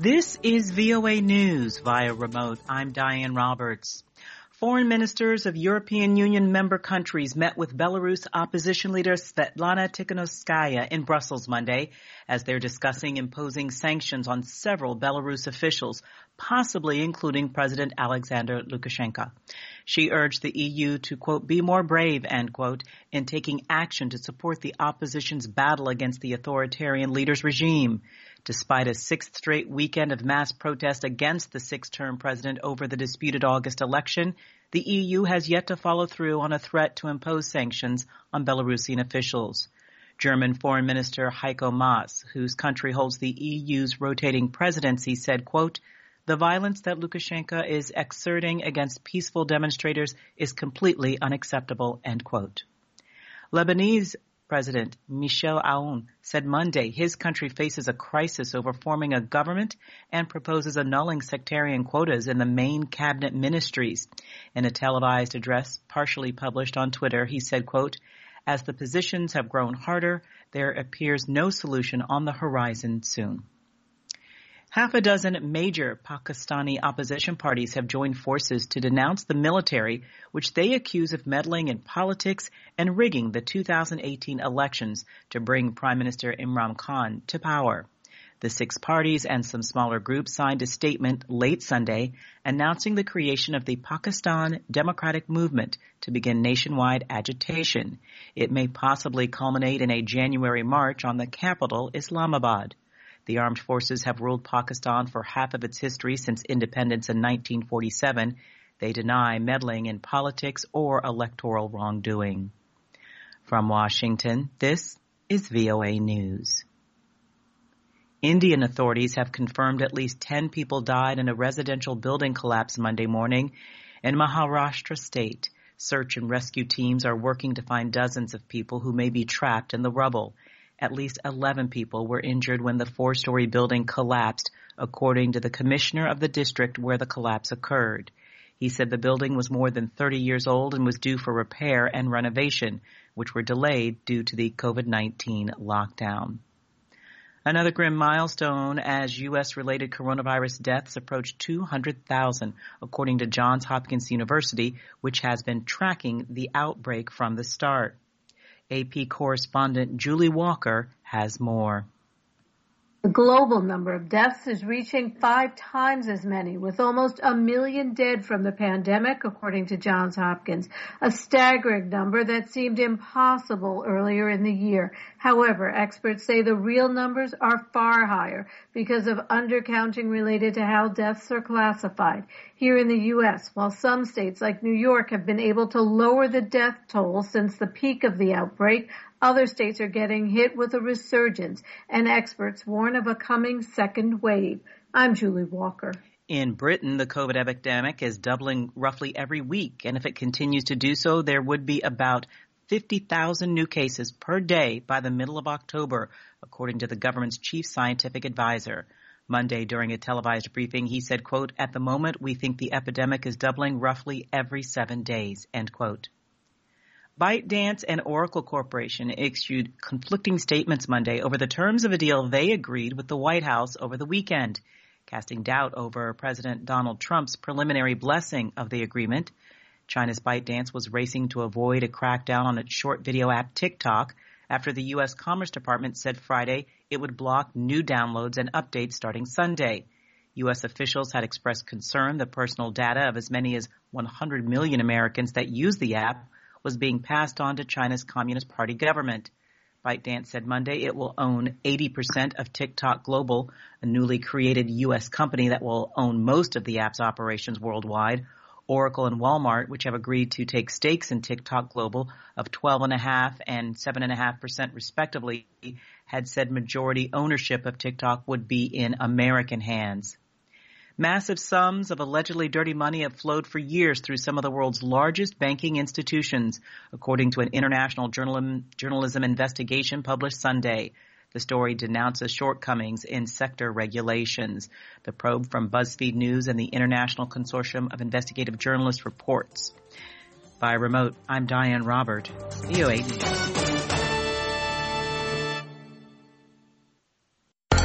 This is VOA News via remote. I'm Diane Roberts. Foreign ministers of European Union member countries met with Belarus opposition leader Svetlana Tikhanovskaya in Brussels Monday as they're discussing imposing sanctions on several Belarus officials, possibly including President Alexander Lukashenko. She urged the EU to, quote, be more brave, end quote, in taking action to support the opposition's battle against the authoritarian leader's regime. Despite a sixth straight weekend of mass protest against the sixth-term president over the disputed August election, the EU has yet to follow through on a threat to impose sanctions on Belarusian officials. German Foreign Minister Heiko Maas, whose country holds the EU's rotating presidency, said, quote, the violence that Lukashenko is exerting against peaceful demonstrators is completely unacceptable, end quote. Lebanese President Michel Aoun said Monday his country faces a crisis over forming a government and proposes annulling sectarian quotas in the main cabinet ministries. In a televised address partially published on Twitter, he said, quote, as the positions have grown harder, there appears no solution on the horizon soon. Half a dozen major Pakistani opposition parties have joined forces to denounce the military, which they accuse of meddling in politics and rigging the 2018 elections to bring Prime Minister Imran Khan to power. The six parties and some smaller groups signed a statement late Sunday announcing the creation of the Pakistan Democratic Movement to begin nationwide agitation. It may possibly culminate in a January march on the capital, Islamabad. The armed forces have ruled Pakistan for half of its history since independence in 1947. They deny meddling in politics or electoral wrongdoing. From Washington, this is VOA News. Indian authorities have confirmed at least 10 people died in a residential building collapse Monday morning in Maharashtra state. Search and rescue teams are working to find dozens of people who may be trapped in the rubble. At least 11 people were injured when the four-story building collapsed, according to the commissioner of the district where the collapse occurred. He said the building was more than 30 years old and was due for repair and renovation, which were delayed due to the COVID-19 lockdown. Another grim milestone as U.S.-related coronavirus deaths approach 200,000, according to Johns Hopkins University, which has been tracking the outbreak from the start. AP correspondent Julie Walker has more. The global number of deaths is reaching 5 times as many, with almost 1 million dead from the pandemic, according to Johns Hopkins, a staggering number that seemed impossible earlier in the year. However, experts say the real numbers are far higher because of undercounting related to how deaths are classified. Here in the U.S., while some states like New York have been able to lower the death toll since the peak of the outbreak, other states are getting hit with a resurgence, and experts warn of a coming second wave. I'm Julie Walker. In Britain, the COVID epidemic is doubling roughly every week, and if it continues to do so, there would be about 50,000 new cases per day by the middle of October, according to the government's chief scientific advisor. Monday, during a televised briefing, he said, quote, at the moment, we think the epidemic is doubling roughly every 7 days, end quote. ByteDance and Oracle Corporation issued conflicting statements Monday over the terms of a deal they agreed with the White House over the weekend, casting doubt over President Donald Trump's preliminary blessing of the agreement. China's ByteDance was racing to avoid a crackdown on its short video app TikTok after the U.S. Commerce Department said Friday it would block new downloads and updates starting Sunday. U.S. officials had expressed concern the personal data of as many as 100 million Americans that use the app was being passed on to China's Communist Party government. ByteDance said Monday it will own 80% of TikTok Global, a newly created U.S. company that will own most of the app's operations worldwide. Oracle and Walmart, which have agreed to take stakes in TikTok Global of 12.5% and 7.5% respectively, had said majority ownership of TikTok would be in American hands. Massive sums of allegedly dirty money have flowed for years through some of the world's largest banking institutions, according to an international journalism investigation published Sunday. The story denounces shortcomings in sector regulations. The probe from BuzzFeed News and the International Consortium of Investigative Journalists reports. By remote, I'm Diane Robert, VOA News.